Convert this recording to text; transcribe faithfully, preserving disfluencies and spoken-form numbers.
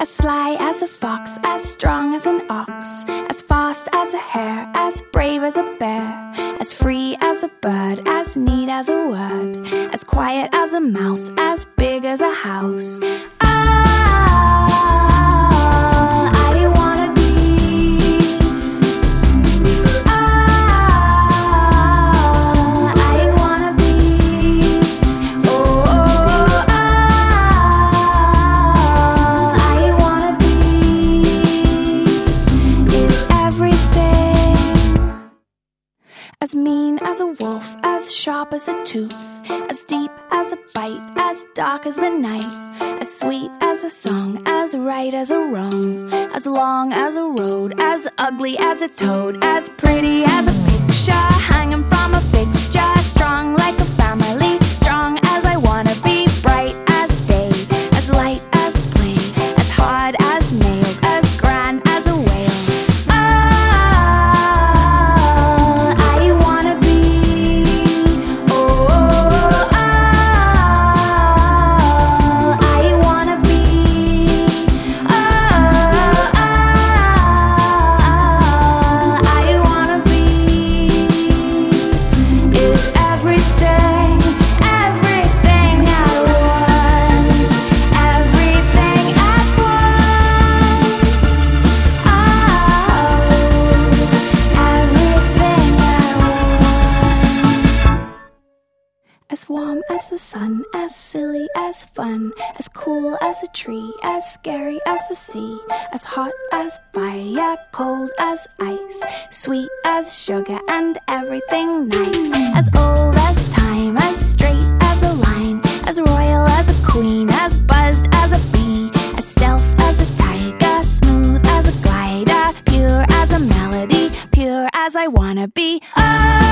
As sly as a fox, as strong as an ox, as fast as a hare, as brave as a bear, as free as a bird, as neat as a word, as quiet as a mouse, as big as a house. As mean as a wolf, as sharp as a tooth, as deep as a bite, as dark as the night, as sweet as a song, as right as a wrong, as long as a road, as ugly as a toad, as pretty as a picture hanging from a fixture, strong like a family, strong as I wanna be, bright as day, as light as play, as hard as nails, as grand as a whale. As warm as the sun, as silly as fun, as cool as a tree, as scary as the sea, as hot as fire, cold as ice, sweet as sugar and everything nice, as old as time, as straight as a line, as royal as a queen, as buzzed as a bee, as stealth as a tiger, smooth as a glider, pure as a melody, pure as I wanna be. Oh!